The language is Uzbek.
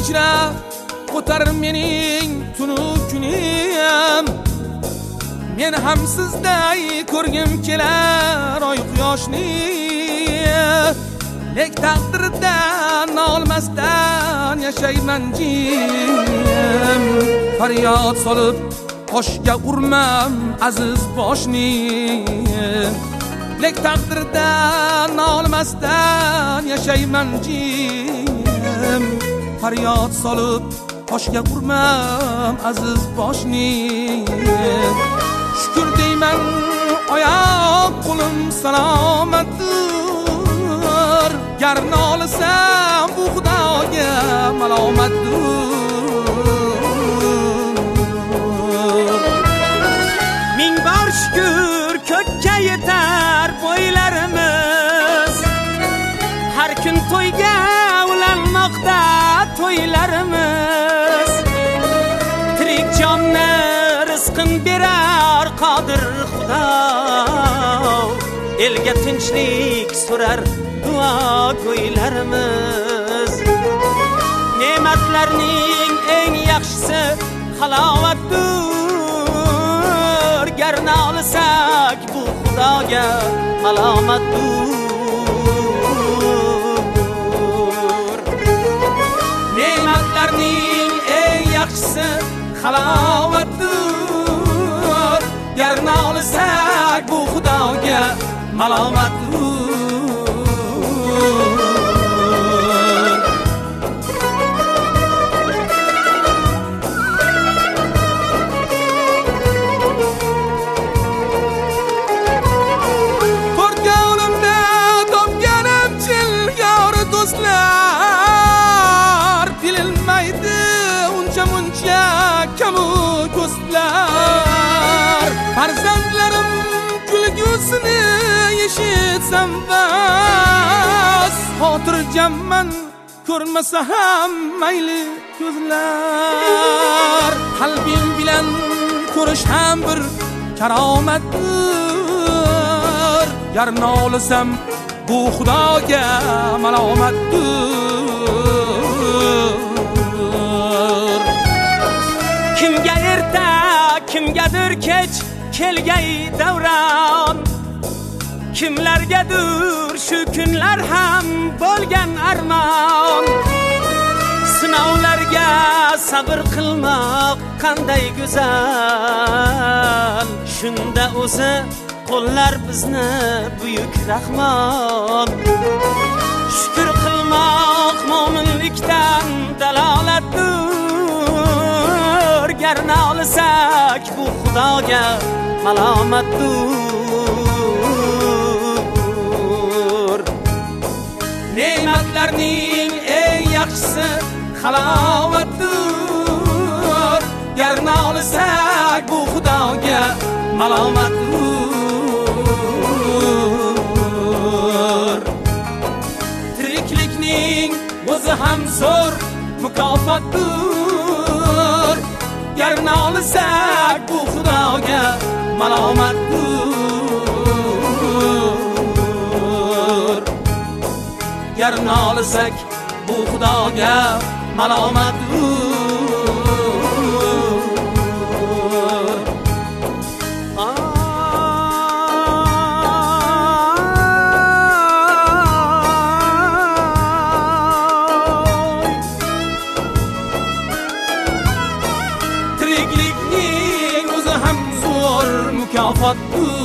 ichra o'tar mening tunu kunim. Men ham sizday ko'rgim kelar oy quyoshni. Lek taqdirdan olmasdan yashayman jim. Faryod solib qoshga urmam aziz boshni. Lek taqdirdan olmasdan yashayman jim. Faryod solib qoshga urmam aziz boshni. Shukr deyman oyoq qo'lim salomatdir. Gar nolisam bu Xudoga malomatdir. Ming bor shukr ko'kka yetar bo'ylarimiz. Har kun to'yga ulanmoqda to'ylarimiz. Tirik jonni rizqin berar qodir Xudo. Elga tinchlik so'rar duo go'ylarimiz. Ne'matlarning eng yaxshisi halovatdir. Gar nolisak bu Xudoga malomatdir. Ne'matlarning eng yaxshisi halovatdir. Gar nolisak bu Xudoga malomatdir. Kamu ko'zlar farzandlarim kulgusini eshitsam bas. Xotirjamman ko'rmasa ham mayli ko'zlar. Qalbim bilan ko'rish ham bir karomatdir. Gar nolisam bu Xudoga malomatdir. Kimga erta, kimgadir kech kelgay davron. Kimlargadir shu kunlar ham bo'lgan armon. Sinovlarga sabr qilmoq qanday go'zal. Shunda o'zi qo'llar bizni buyuk Rahmon. Shukr qilmoq mo'minlikdan dalolatdir. Gar nolisak bu Xudoga malomatdir. Ne'matlarning eng yaxshisi halovatdir. Gar nolisak bu Xudoga malomatdir. Tiriklikning o'zi ham zo'r mukofotdir. Gar nolisak bu Xudoga malomatdir. Gar nolisak bu Xudoga malomatdir. Tiriklikning o'zi ham zo'r mukofotdir.